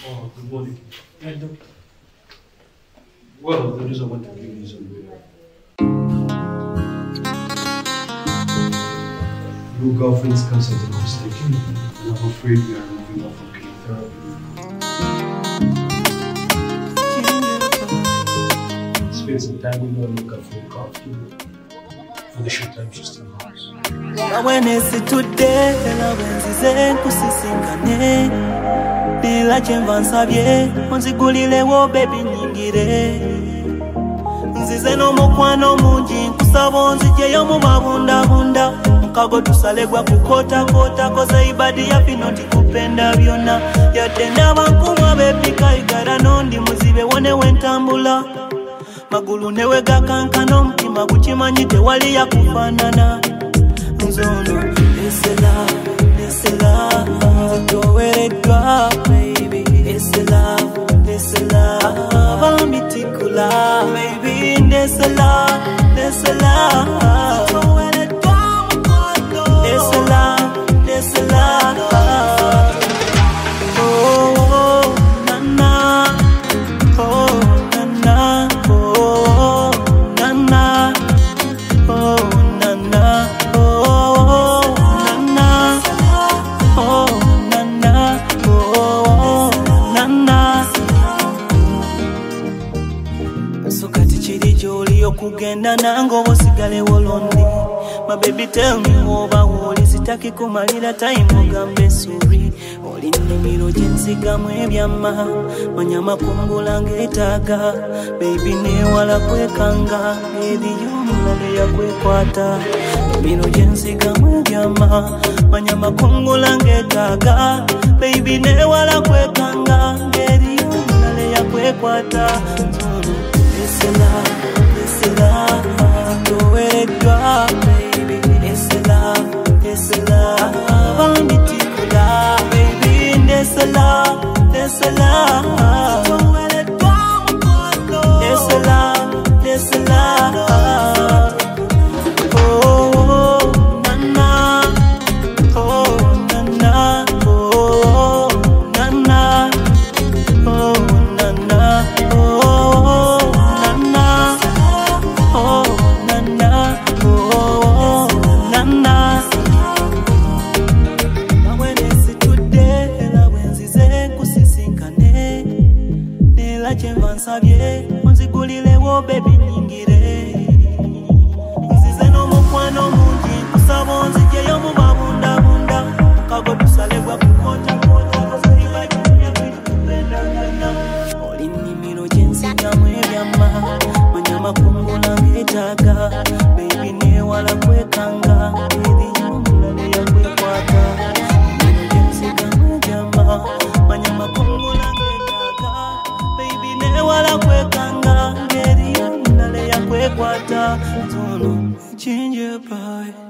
Oh, good morning. Well, the reason I want to give you is your girlfriend's cancer is mistaken, and I'm afraid we are moving off from chemotherapy. Spend some time with her, look at for coffee. For the short time she's still in the house. When it's today, when it's kusisinkane Nila chemva nsabye Onzigulile wo baby nyingire Nzize no mukwano mungi Nkusaba nzijeyo mu mabunda Mukago tusalegwa kukota Koze ibadi ya fino tikupenda byonna Yatenda bankumwa bepika igara nondi muzibe wone wentambula Magulu newe gakankano mtima guchimanyi tewali ya kufanana Nzono, it's a love, go where it drop, baby. It's a love, I'm particular, baby. It's a love, go where it drop, it's a love, oh, na-na, oh, na-na, oh, na-na, oh, na-na. Kugenda nango bosigale wolondi. My baby tell me over woli sitaki kumalira time ogambe sorry. Oli nimiro jensiga mwebyama manyama kungula ngetaga. Baby ne wala kwekanga edi yomulale ya kwekwata. Nimiro jensiga mwebyama manyama kungula ngetaga. Baby ne wala kwekanga edi yomulale ya kwekwata. It's a love, go where it drop, baby. It's a love, I'm particular, baby. It's a love, go where it drop, it's a love, oh, na-na, oh, na-na, oh, na-na, oh, na-na, oh. Nsabye onzigulile wo baby nyingire Nzize no mukwano mungi Kusaba onzijeyo mu mabunda Mukago tusalegwa kukota Oli nimiro jensiga mwebyama Manyama kungula ngetaga Baby ne wala kwekanga Edi yomulale ya kwekwata Nimiro jensiga mwebyama Manyama kungula wala kwekanga ngeri yonale ya kwekwata Zono, change your boy